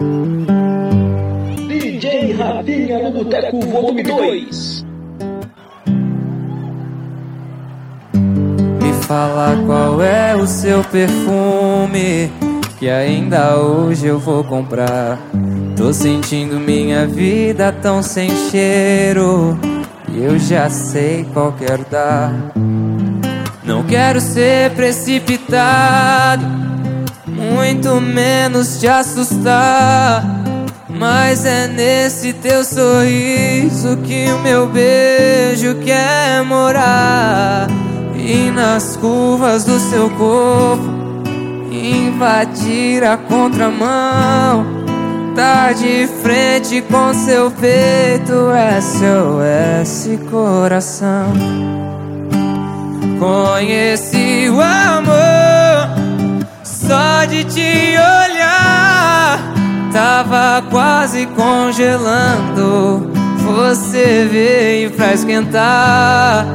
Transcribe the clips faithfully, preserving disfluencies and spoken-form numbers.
D J Rafinha no Boteco Volume dois. Me fala qual é o seu perfume, que ainda hoje eu vou comprar. Tô sentindo minha vida tão sem cheiro, e eu já sei qual quero dar. Não quero ser precipitado, muito menos te assustar, mas é nesse teu sorriso que o meu beijo quer morar. E nas curvas do seu corpo invadir a contramão, tá de frente com seu peito, S O S coração. Conheci o amor só de te olhar, tava quase congelando, você veio pra esquentar.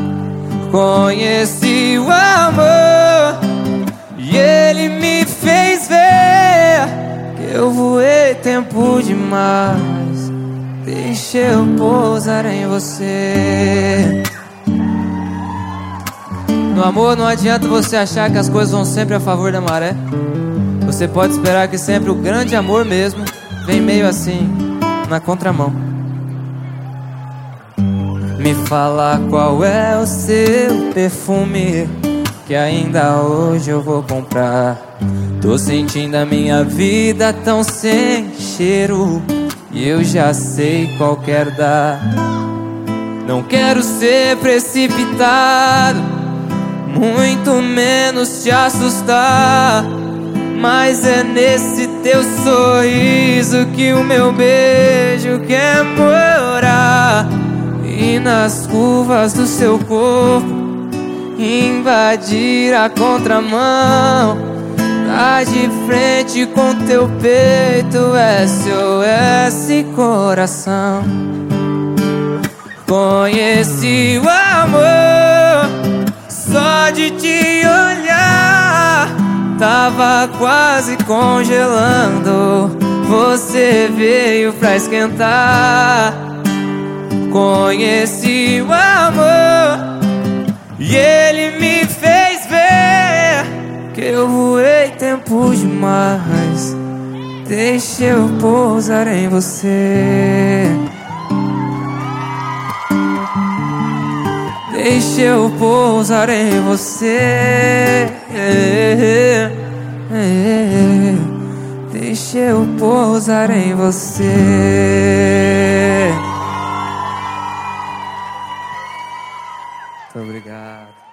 Conheci o amor e ele me fez ver que eu voei tempo demais. Deixa eu pousar em você. No amor não adianta você achar que as coisas vão sempre a favor da maré. Você pode esperar que sempre o grande amor mesmo vem meio assim, na contramão. Me fala qual é o seu perfume, que ainda hoje eu vou comprar. Tô sentindo a minha vida tão sem cheiro, e eu já sei qual quero dar. Não quero ser precipitado, muito menos te assustar, mas é nesse teu sorriso que o meu beijo quer morar. E nas curvas do seu corpo invadir a contramão, tá de frente com teu peito, S O S coração. Conheci o amor só de te olhar, tava quase congelando, você veio pra esquentar. Conheci o amor e ele me fez ver que eu voei tempo demais. Deixa eu pousar em você. Deixa eu pousar em você. Deixa eu pousar em você. Muito obrigado.